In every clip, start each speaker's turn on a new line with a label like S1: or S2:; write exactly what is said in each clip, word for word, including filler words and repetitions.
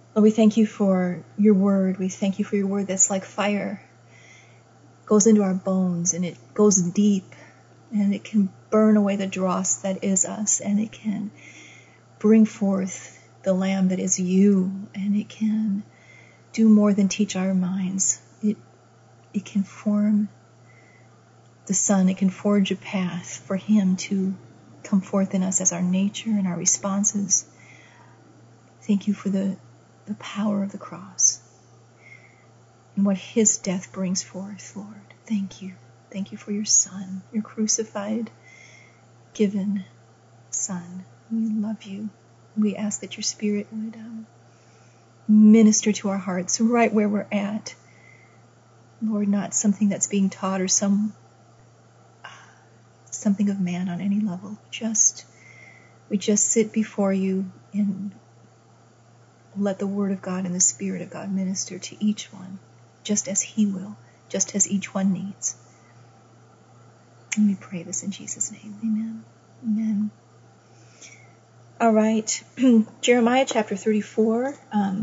S1: Lord, we thank you for your word. We thank you for your word that's like fire. It goes into our bones and it goes deep and it can burn away the dross that is us, and it can bring forth the lamb that is you, and it can do more than teach our minds. It, it can form the Son. It can forge a path for him to come forth in us as our nature and our responses. Thank you for the, the power of the cross and what his death brings forth, Lord. Thank you. Thank you for your Son, your crucified, given Son. We love you. We ask that your Spirit would um, minister to our hearts right where we're at. Lord, not something that's being taught or some uh, something of man on any level. Just we just sit before you and let the Word of God and the Spirit of God minister to each one, just as he will, just as each one needs. And we pray this in Jesus' name. Amen. Amen. All right. Jeremiah chapter thirty-four. Um,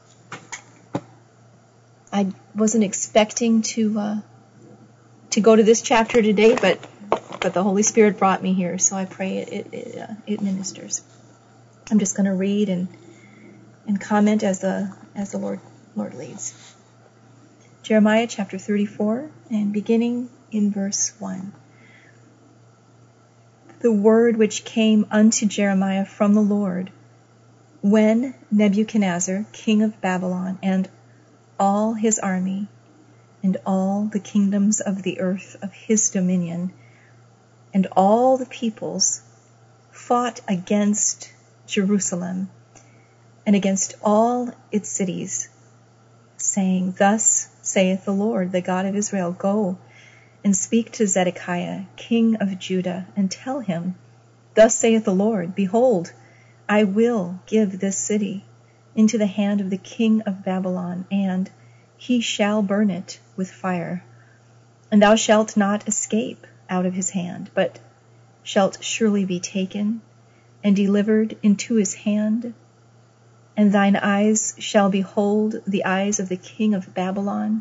S1: I wasn't expecting to uh, to go to this chapter today, but but the Holy Spirit brought me here, so I pray it it it, uh, it ministers. I'm just going to read and and comment as the as the Lord Lord leads. Jeremiah chapter thirty-four, and beginning in verse one. The word which came unto Jeremiah from the Lord, when Nebuchadnezzar, king of Babylon, and all his army, and all the kingdoms of the earth of his dominion, and all the peoples fought against Jerusalem, and against all its cities, saying, Thus saith the Lord, the God of Israel, Go and speak to Zedekiah, king of Judah, and tell him, Thus saith the Lord, Behold, I will give this city into the hand of the king of Babylon, and he shall burn it with fire. And thou shalt not escape out of his hand, but shalt surely be taken and delivered into his hand. And thine eyes shall behold the eyes of the king of Babylon,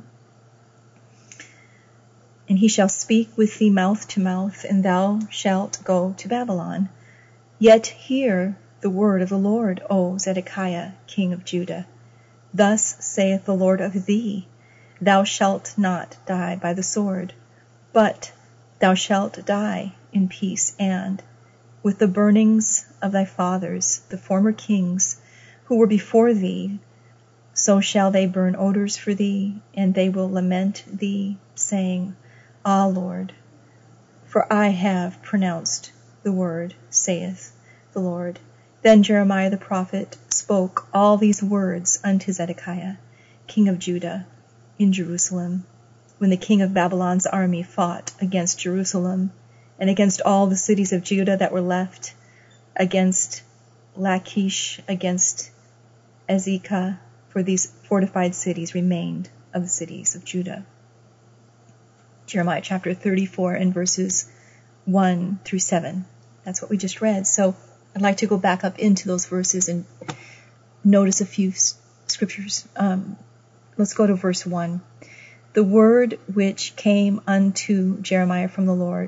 S1: and he shall speak with thee mouth to mouth, and thou shalt go to Babylon. Yet hear the word of the Lord, O Zedekiah, king of Judah. Thus saith the Lord of thee, Thou shalt not die by the sword, but thou shalt die in peace, and with the burnings of thy fathers, the former kings, who were before thee, so shall they burn odors for thee, and they will lament thee, saying, Ah, Lord, for I have pronounced the word, saith the Lord. Then Jeremiah the prophet spoke all these words unto Zedekiah, king of Judah, in Jerusalem, when the king of Babylon's army fought against Jerusalem, and against all the cities of Judah that were left, against Lachish, against Azekah, for these fortified cities remained of the cities of Judah. Jeremiah chapter thirty-four and verses one through seven. That's what we just read. So I'd like to go back up into those verses and notice a few scriptures. Um, let's go to verse one. The word which came unto Jeremiah from the Lord.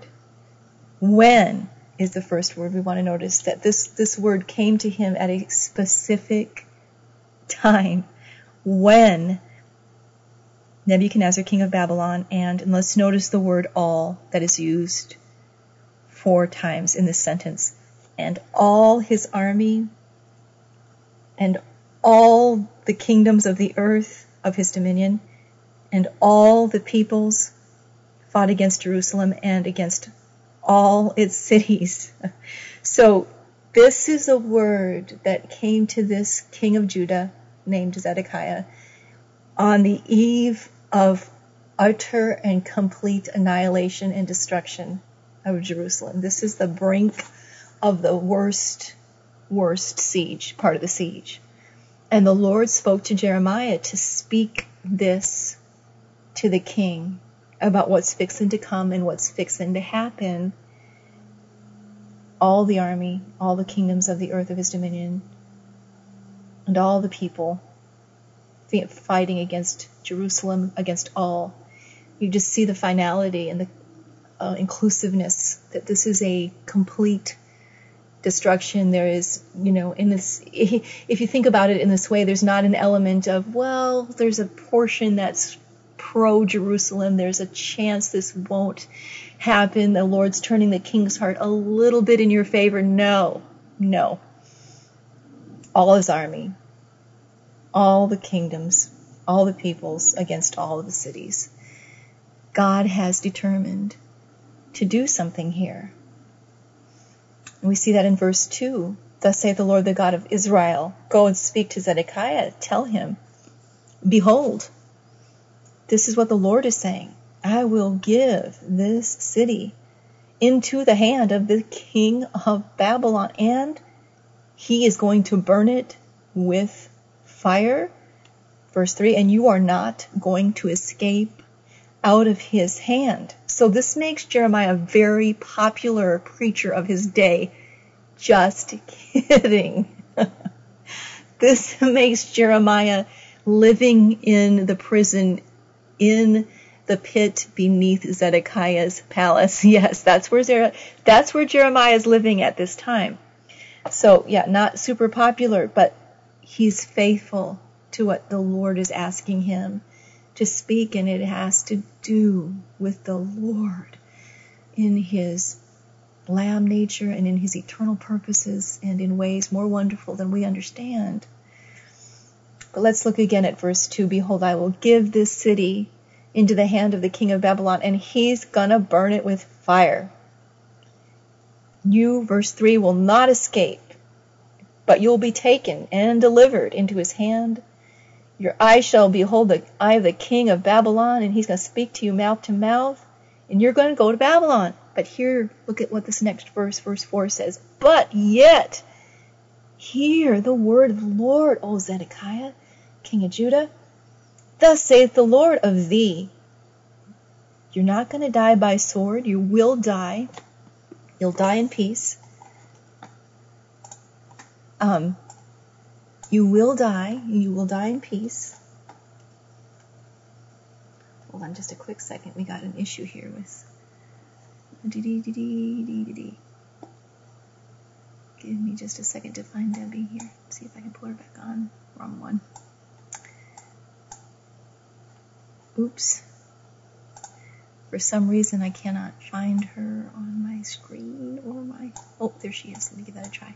S1: When is the first word. We want to notice that this, this word came to him at a specific time. When Nebuchadnezzar, king of Babylon, and, and let's notice the word all that is used four times in this sentence. And all his army and all the kingdoms of the earth of his dominion and all the peoples fought against Jerusalem and against all its cities. So this is a word that came to this king of Judah named Zedekiah on the eve of utter and complete annihilation and destruction of Jerusalem. This is the brink of the worst, worst siege, part of the siege. And the Lord spoke to Jeremiah to speak this to the king about what's fixing to come and what's fixing to happen. All the army, all the kingdoms of the earth of his dominion, and all the people fighting against Jerusalem, against all. You just see the finality and the uh, inclusiveness, that this is a complete destruction. There is, you know, in this, if you think about it in this way, there's not an element of, well, there's a portion that's pro-Jerusalem, there's a chance this won't happen, the Lord's turning the king's heart a little bit in your favor. No, no. All his army, all the kingdoms, all the peoples against all of the cities. God has determined to do something here. And we see that in verse two. Thus saith the Lord, the God of Israel, go and speak to Zedekiah, tell him, behold, this is what the Lord is saying. I will give this city into the hand of the king of Babylon, and he is going to burn it with fire. Verse three, and you are not going to escape out of his hand. So this makes Jeremiah a very popular preacher of his day. Just kidding. This makes Jeremiah living in the prison, in the pit beneath Zedekiah's palace. Yes, that's where Zer- that's where Jeremiah is living at this time. So, yeah, not super popular, but he's faithful to what the Lord is asking him to speak, and it has to do with the Lord in his Lamb nature and in his eternal purposes and in ways more wonderful than we understand. But let's look again at verse two. Behold, I will give this city into the hand of the king of Babylon, and he's gonna burn it with fire. You, verse three, will not escape, but you'll be taken and delivered into his hand. Your eyes shall behold the eye of the king of Babylon, and he's going to speak to you mouth to mouth, and you're going to go to Babylon. But here, look at what this next verse, verse four says. But yet, hear the word of the Lord, O Zedekiah, king of Judah. Thus saith the Lord of thee. You're not going to die by sword. You will die. You'll die in peace. Um, you will die. You will die in peace. Hold on just a quick second. We got an issue here with... Give me just a second to find Debbie here. See if I can pull her back on. Wrong one. Oops. For some reason I cannot find her on my screen or my... Oh, there she is. Let me give that a try.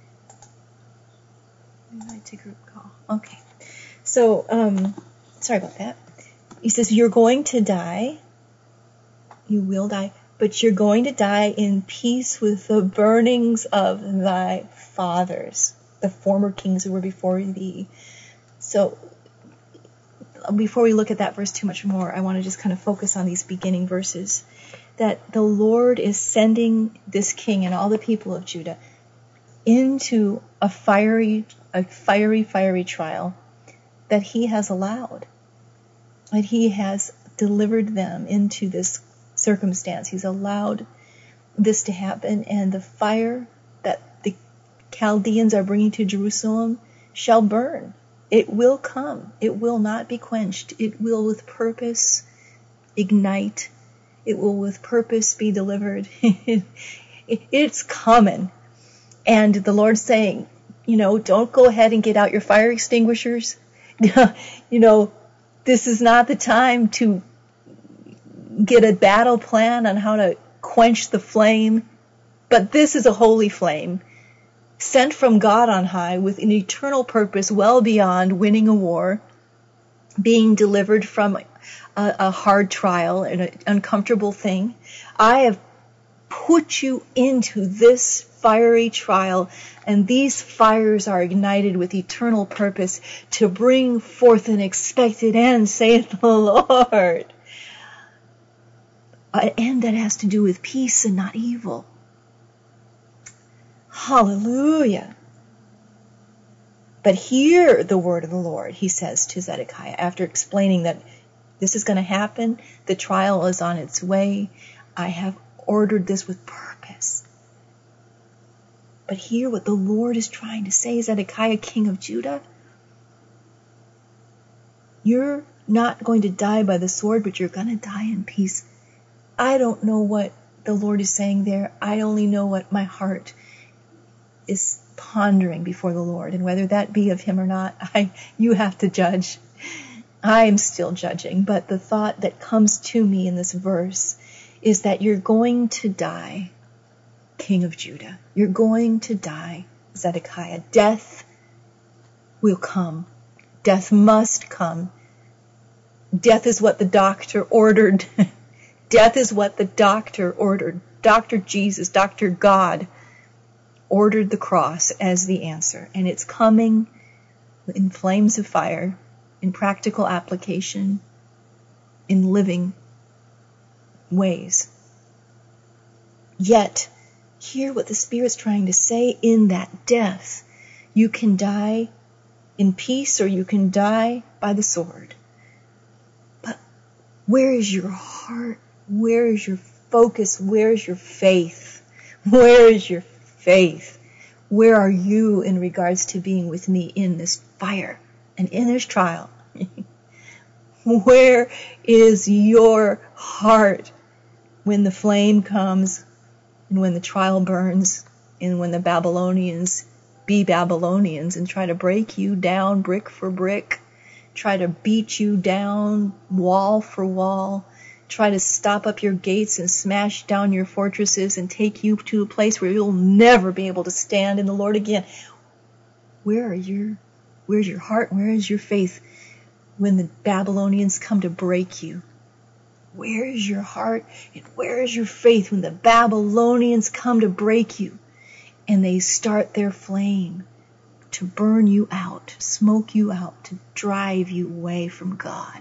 S1: Invite to group call. Okay. So, um, sorry about that. He says, you're going to die. You will die. But you're going to die in peace with the burnings of thy fathers, the former kings who were before thee. So, before we look at that verse too much more, I want to just kind of focus on these beginning verses. That the Lord is sending this king and all the people of Judah into a fiery, a fiery, fiery trial that he has allowed. That he has delivered them into this circumstance. He's allowed this to happen, and the fire that the Chaldeans are bringing to Jerusalem shall burn. It will come. It will not be quenched. It will with purpose ignite. It will with purpose be delivered. It's coming. And the Lord's saying, you know, don't go ahead and get out your fire extinguishers. You know, this is not the time to get a battle plan on how to quench the flame. But this is a holy flame, sent from God on high with an eternal purpose well beyond winning a war, being delivered from a, a hard trial and an uncomfortable thing. I have put you into this fiery trial, and these fires are ignited with eternal purpose to bring forth an expected end, saith the Lord. An end that has to do with peace and not evil. Hallelujah. But hear the word of the Lord, he says to Zedekiah, after explaining that this is going to happen. The trial is on its way. I have ordered this with purpose. But hear what the Lord is trying to say, Zedekiah, king of Judah. You're not going to die by the sword, but you're going to die in peace. I don't know what the Lord is saying there. I only know what my heart is pondering before the Lord. And whether that be of him or not, I, you have to judge. I'm still judging. But the thought that comes to me in this verse is that you're going to die, King of Judah. You're going to die, Zedekiah. Death will come. Death must come. Death is what the doctor ordered. Death is what the doctor ordered. Doctor Jesus, Doctor God ordered the cross as the answer. And it's coming in flames of fire, in practical application, in living ways. Yet, hear what the Spirit's trying to say in that death. You can die in peace or you can die by the sword. But where is your heart? Where is your focus? Where is your faith? Where is your faith? Where are you in regards to being with me in this fire and in this trial? Where is your heart when the flame comes and when the trial burns and when the Babylonians be Babylonians and try to break you down brick for brick, try to beat you down wall for wall, try to stop up your gates and smash down your fortresses and take you to a place where you'll never be able to stand in the Lord again. Where are your, where's your heart? Where is your faith when the Babylonians come to break you? Where is your heart and where is your faith when the Babylonians come to break you and they start their flame to burn you out, to smoke you out, to drive you away from God?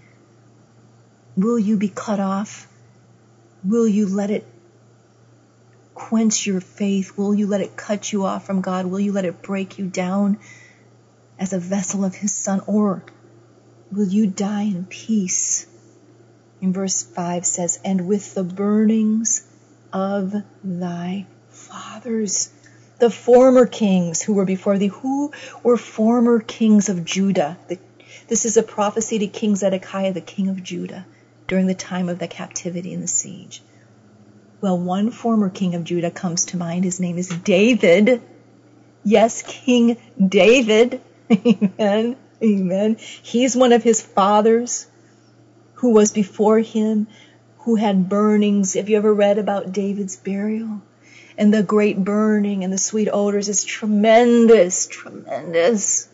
S1: Will you be cut off? Will you let it quench your faith? Will you let it cut you off from God? Will you let it break you down as a vessel of his Son? Or will you die in peace? In verse five says, and with the burnings of thy fathers, the former kings who were before thee. Who were former kings of Judah? The, this is a prophecy to King Zedekiah, the king of Judah, during the time of the captivity and the siege. Well, one former king of Judah comes to mind. His name is David. Yes, King David. Amen. Amen. He's one of his fathers who was before him, who had burnings. Have you ever read about David's burial? And the great burning and the sweet odors is tremendous, tremendous.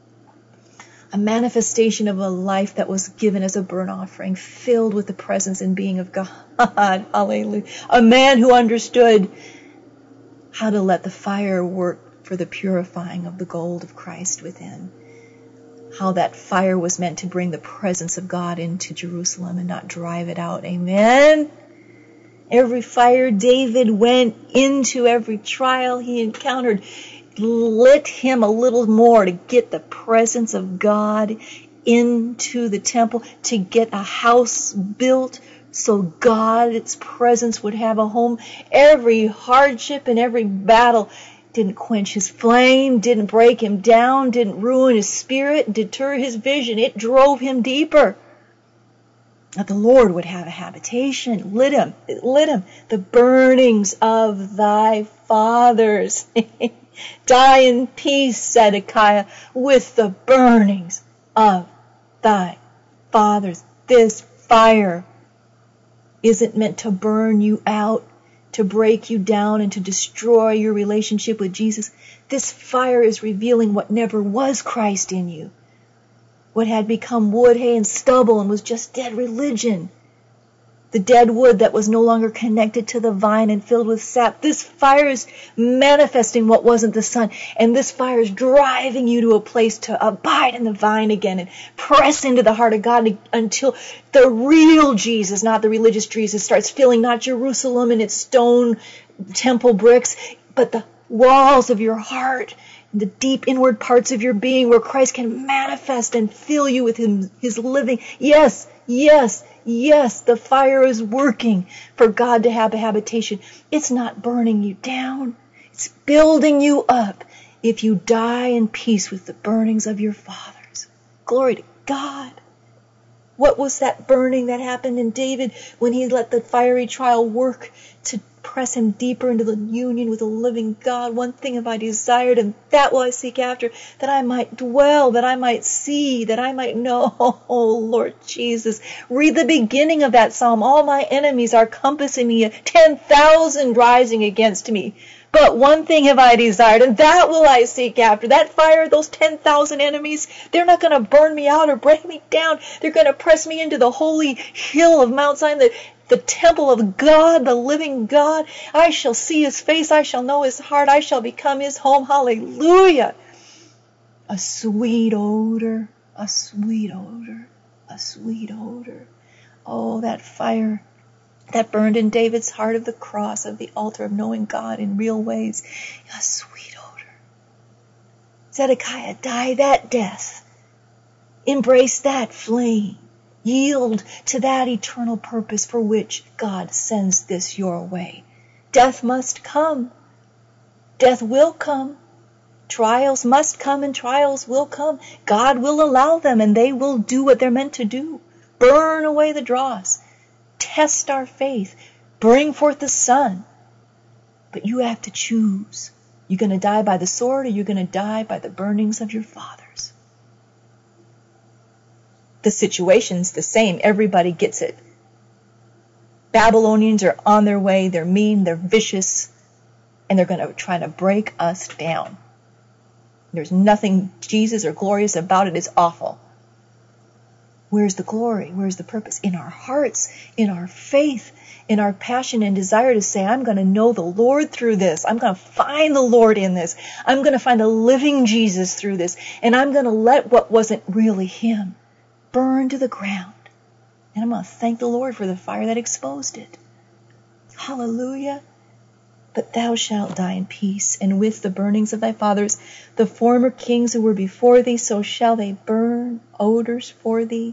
S1: A manifestation of a life that was given as a burnt offering, filled with the presence and being of God. Hallelujah. A man who understood how to let the fire work for the purifying of the gold of Christ within. How that fire was meant to bring the presence of God into Jerusalem and not drive it out. Amen. Every fire David went into, every trial he encountered, lit him a little more to get the presence of God into the temple, to get a house built so God's presence would have a home. Every hardship and every battle didn't quench his flame, didn't break him down, didn't ruin his spirit, deter his vision. It drove him deeper. That the Lord would have a habitation. Lit him. It lit him. The burnings of thy fathers. Die in peace, Zedekiah, with the burnings of thy fathers. This fire isn't meant to burn you out, to break you down, and to destroy your relationship with Jesus. This fire is revealing what never was Christ in you. What had become wood, hay, and stubble and was just dead religion. The dead wood that was no longer connected to the vine and filled with sap. This fire is manifesting what wasn't the Son. And this fire is driving you to a place to abide in the vine again and press into the heart of God until the real Jesus, not the religious Jesus, starts filling not Jerusalem and its stone temple bricks, but the walls of your heart, the deep inward parts of your being where Christ can manifest and fill you with him, his living. Yes, yes, yes, the fire is working for God to have a habitation. It's not burning you down. It's building you up if you die in peace with the burnings of your fathers. Glory to God. What was that burning that happened in David when he let the fiery trial work to press him deeper into the union with the living God? One thing have I desired, and that will I seek after, that I might dwell, that I might see, that I might know. Oh, Lord Jesus. Read the beginning of that psalm. All my enemies are compassing me, ten thousand rising against me. But one thing have I desired, and that will I seek after. That fire, those ten thousand enemies, they're not going to burn me out or break me down. They're going to press me into the holy hill of Mount Zion, the, the temple of God, the living God. I shall see his face. I shall know his heart. I shall become his home. Hallelujah. A sweet odor, a sweet odor, a sweet odor. Oh, that fire that burned in David's heart of the cross, of the altar of knowing God in real ways. A sweet odor. Zedekiah, die that death. Embrace that flame. Yield to that eternal purpose for which God sends this your way. Death must come. Death will come. Trials must come and trials will come. God will allow them and they will do what they're meant to do. Burn away the dross. Test our faith. Bring forth the sun. But you have to choose. You're going to die by the sword or you're going to die by the burnings of your fathers. The situation's the same. Everybody gets it. Babylonians are on their way. They're mean. They're vicious. And they're going to try to break us down. There's nothing Jesus or glorious about it. It's awful. Where's the glory? Where's the purpose? In our hearts, in our faith, in our passion and desire to say, I'm going to know the Lord through this. I'm going to find the Lord in this. I'm going to find the living Jesus through this. And I'm going to let what wasn't really him burn to the ground. And I'm going to thank the Lord for the fire that exposed it. Hallelujah. But thou shalt die in peace, and with the burnings of thy fathers, the former kings who were before thee, so shall they burn odors for thee.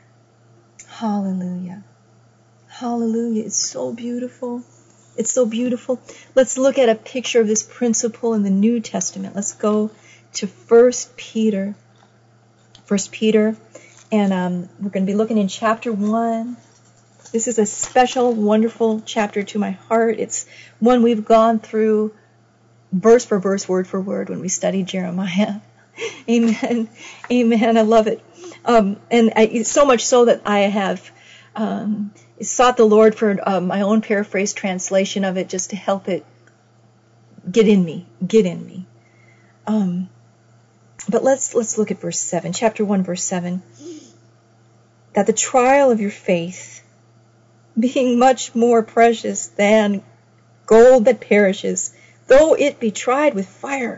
S1: Hallelujah. Hallelujah. It's so beautiful. It's so beautiful. Let's look at a picture of this principle in the New Testament. Let's go to First Peter. First Peter, and um, we're going to be looking in chapter one. This is a special, wonderful chapter to my heart. It's one we've gone through verse for verse, word for word when we studied Jeremiah. Amen. Amen. I love it. Um, and I, so much so that I have um, sought the Lord for uh, my own paraphrase translation of it just to help it get in me, get in me. Um, but let's let's look at verse seven, chapter one, verse seven. That the trial of your faith, being much more precious than gold that perishes, though it be tried with fire,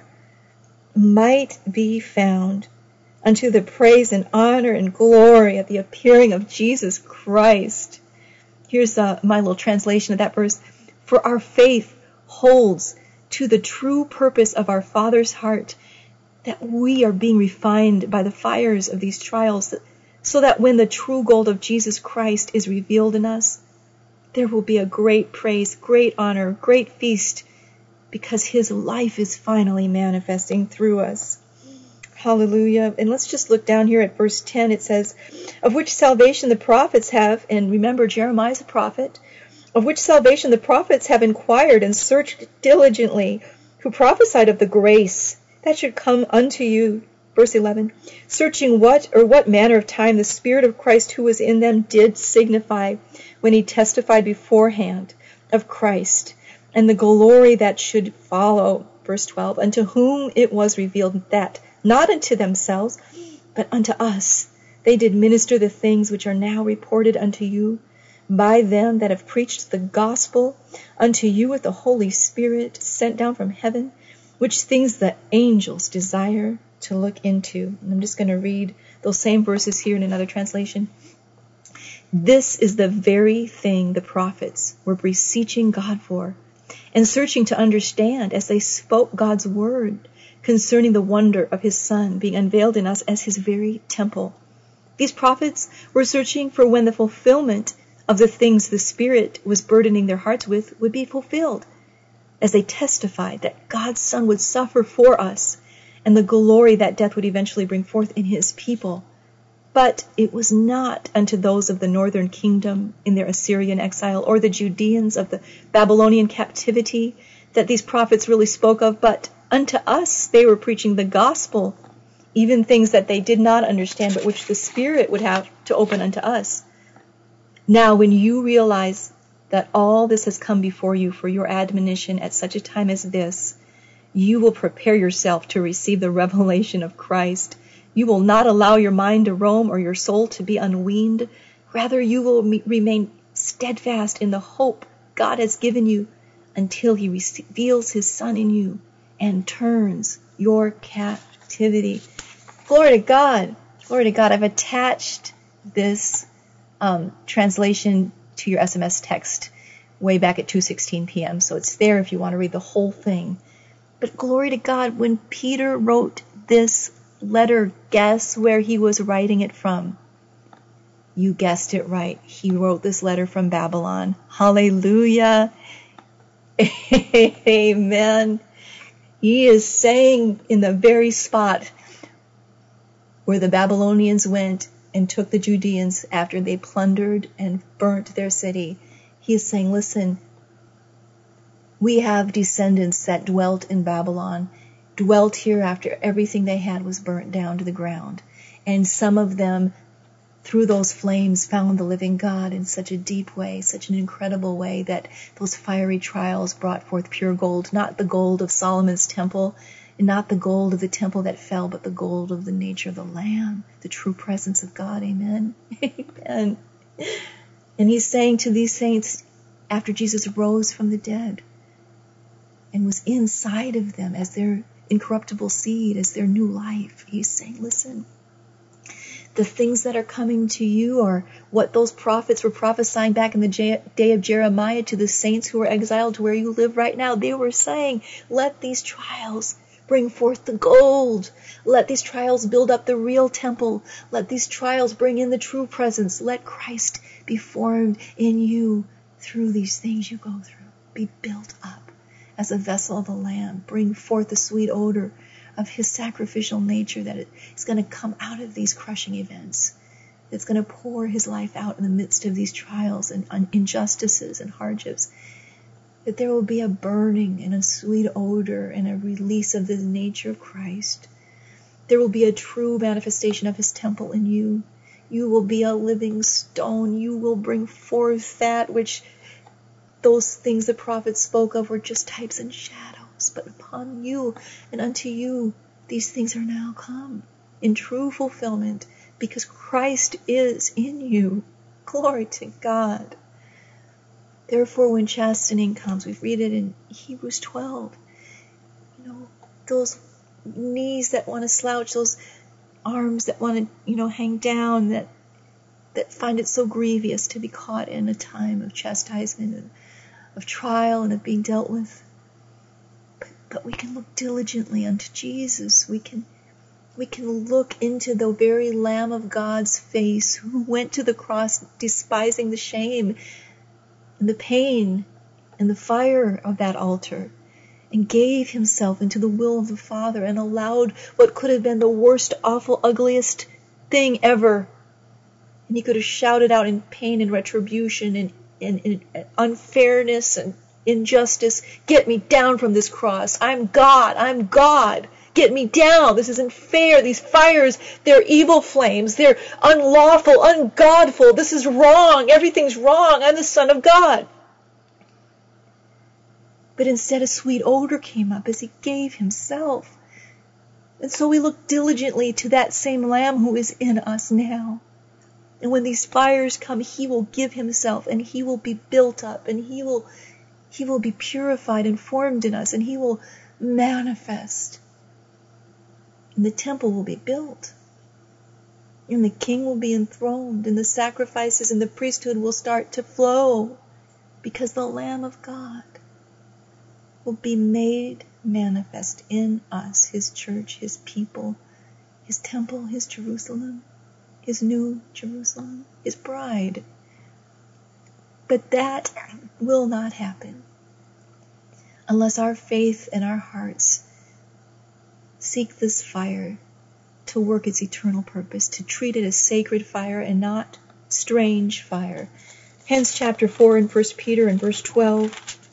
S1: might be found unto the praise and honor and glory at the appearing of Jesus Christ. Here's uh, my little translation of that verse. For our faith holds to the true purpose of our Father's heart, that we are being refined by the fires of these trials, so that when the true gold of Jesus Christ is revealed in us, there will be a great praise, great honor, great feast, because his life is finally manifesting through us. Hallelujah. And let's just look down here at verse ten. It says, of which salvation the prophets have, and remember Jeremiah's a prophet, of which salvation the prophets have inquired and searched diligently, who prophesied of the grace that should come unto you. Verse eleven, searching what or what manner of time the Spirit of Christ who was in them did signify when he testified beforehand of Christ and the glory that should follow. Verse twelve, unto whom it was revealed that, not unto themselves, but unto us, they did minister the things which are now reported unto you by them that have preached the gospel unto you with the Holy Spirit sent down from heaven, which things the angels desire to look into. And I'm just going to read those same verses here in another translation. This is the very thing the prophets were beseeching God for, and searching to understand as they spoke God's word concerning the wonder of his Son being unveiled in us as his very temple. These prophets were searching for when the fulfillment of the things the Spirit was burdening their hearts with would be fulfilled, as they testified that God's Son would suffer for us, and the glory that death would eventually bring forth in his people. But it was not unto those of the northern kingdom in their Assyrian exile, or the Judeans of the Babylonian captivity, that these prophets really spoke of, but unto us they were preaching the gospel, even things that they did not understand, but which the Spirit would have to open unto us. Now, when you realize that all this has come before you for your admonition at such a time as this, you will prepare yourself to receive the revelation of Christ. You will not allow your mind to roam or your soul to be unweaned. Rather, you will me- remain steadfast in the hope God has given you until he reveals his Son in you and turns your captivity. Glory to God. Glory to God. I've attached this um, translation to your S M S text way back at two sixteen p.m. So it's there if you want to read the whole thing. But glory to God, when Peter wrote this letter, guess where he was writing it from? You guessed it right. He wrote this letter from Babylon. Hallelujah. Amen. He is saying in the very spot where the Babylonians went and took the Judeans after they plundered and burnt their city, he is saying, listen, we have descendants that dwelt in Babylon, dwelt here after everything they had was burnt down to the ground. And some of them, through those flames, found the living God in such a deep way, such an incredible way, that those fiery trials brought forth pure gold, not the gold of Solomon's temple, and not the gold of the temple that fell, but the gold of the nature of the Lamb, the true presence of God. Amen. Amen. And he's saying to these saints, after Jesus rose from the dead and was inside of them as their incorruptible seed, as their new life, he's saying, listen, the things that are coming to you are what those prophets were prophesying back in the day of Jeremiah to the saints who were exiled to where you live right now. They were saying, let these trials bring forth the gold. Let these trials build up the real temple. Let these trials bring in the true presence. Let Christ be formed in you through these things you go through. Be built up as a vessel of the Lamb. Bring forth the sweet odor of his sacrificial nature that is going to come out of these crushing events. It's going to pour his life out in the midst of these trials and injustices and hardships. That there will be a burning and a sweet odor and a release of the nature of Christ. There will be a true manifestation of his temple in you. You will be a living stone. You will bring forth that which those things the prophets spoke of were just types and shadows. But upon you and unto you, these things are now come in true fulfillment because Christ is in you. Glory to God. Therefore, when chastening comes, we read it in Hebrews twelve, you know, those knees that want to slouch, those arms that want to, you know, hang down, that that find it so grievous to be caught in a time of chastisement and of trial and of being dealt with. But, but we can look diligently unto Jesus. We can we can look into the very Lamb of God's face who went to the cross despising the shame and the pain and the fire of that altar, and gave himself into the will of the Father and allowed what could have been the worst, awful, ugliest thing ever. And he could have shouted out in pain and retribution and, and, and unfairness and injustice, get me down from this cross. I'm God. I'm God. Get me down. This isn't fair. These fires, they're evil flames. They're unlawful, ungodful. This is wrong. Everything's wrong. I'm the Son of God. But instead a sweet odor came up as he gave himself. And so we look diligently to that same Lamb who is in us now. And when these fires come, he will give himself and he will be built up and he will, he will be purified and formed in us and he will manifest. And the temple will be built. And the king will be enthroned. And the sacrifices and the priesthood will start to flow. Because the Lamb of God will be made manifest in us, his church, his people, his temple, his Jerusalem, his new Jerusalem, his bride. But that will not happen unless our faith and our hearts seek this fire to work its eternal purpose, to treat it as sacred fire and not strange fire. Hence chapter four in First Peter and verse twelve.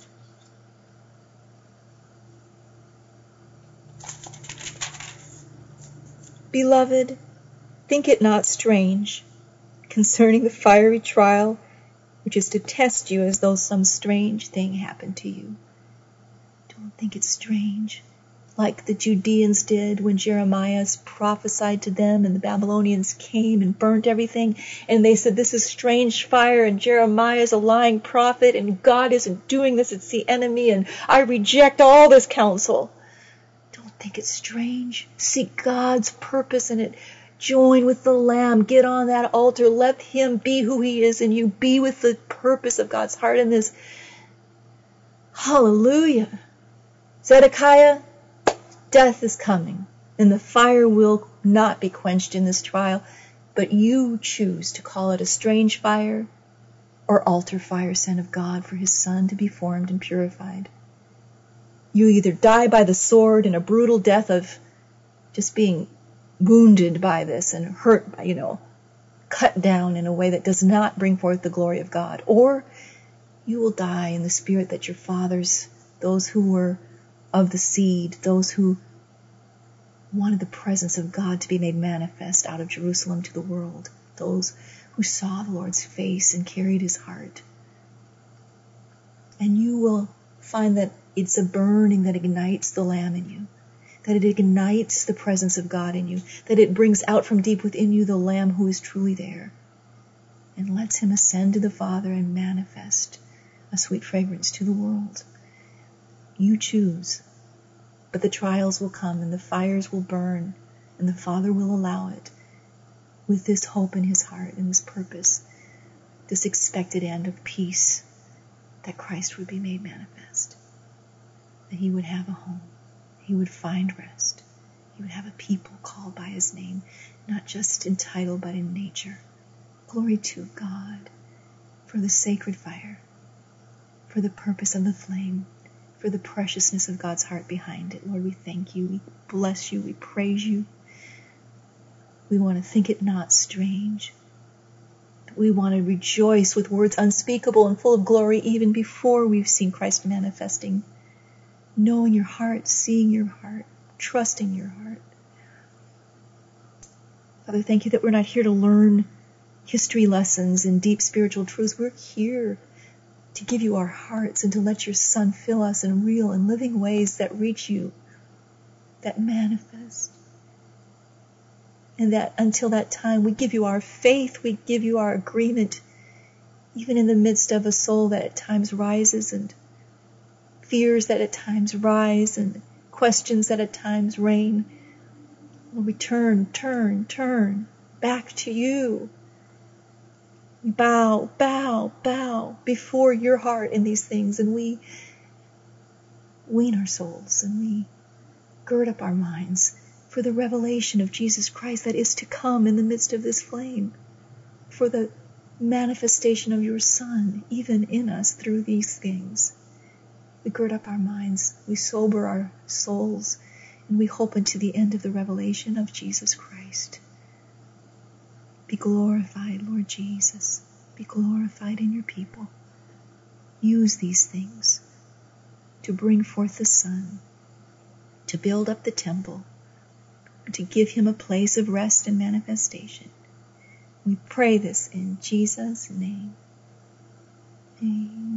S1: Beloved, think it not strange concerning the fiery trial which is to test you as though some strange thing happened to you. Don't think it's strange, like the Judeans did when Jeremiah prophesied to them and the Babylonians came and burnt everything, and they said, this is strange fire, and Jeremiah's a lying prophet, and God isn't doing this, it's the enemy, and I reject all this counsel. Don't think it's strange. Seek God's purpose in it. Join with the Lamb. Get on that altar. Let Him be who He is in you. Be with the purpose of God's heart in this. Hallelujah. Zedekiah, death is coming, and the fire will not be quenched in this trial, but you choose to call it a strange fire or altar fire sent of God for His Son to be formed and purified. You either die by the sword in a brutal death of just being wounded by this and hurt, by, you know, cut down in a way that does not bring forth the glory of God, or you will die in the spirit that your fathers, those who were of the seed, those who wanted the presence of God to be made manifest out of Jerusalem to the world, those who saw the Lord's face and carried His heart. And you will find that it's a burning that ignites the Lamb in you, that it ignites the presence of God in you, that it brings out from deep within you the Lamb who is truly there, and lets Him ascend to the Father and manifest a sweet fragrance to the world. You choose, but the trials will come and the fires will burn, and the Father will allow it with this hope in His heart and this purpose, this expected end of peace, that Christ would be made manifest, that He would have a home, He would find rest, He would have a people called by His name, not just in title but in nature. Glory to God for the sacred fire, for the purpose of the flame, for the preciousness of God's heart behind it. Lord, we thank You, we bless You, we praise You. We want to think it not strange. We want to rejoice with words unspeakable and full of glory even before we've seen Christ manifesting, knowing Your heart, seeing Your heart, trusting Your heart. Father, thank You that we're not here to learn history lessons and deep spiritual truths. We're here to give You our hearts and to let Your Son fill us in real and living ways that reach You, that manifest. And that until that time, we give You our faith, we give You our agreement, even in the midst of a soul that at times rises, and fears that at times rise, and questions that at times reign. Lord, we turn, turn, turn back to You. We bow, bow, bow before Your heart in these things, and we wean our souls, and we gird up our minds for the revelation of Jesus Christ that is to come in the midst of this flame, for the manifestation of Your Son even in us through these things. We gird up our minds, we sober our souls, and we hope unto the end of the revelation of Jesus Christ. Be glorified, Lord Jesus. Be glorified in Your people. Use these things to bring forth the Son, to build up the temple, to give Him a place of rest and manifestation. We pray this in Jesus' name. Amen.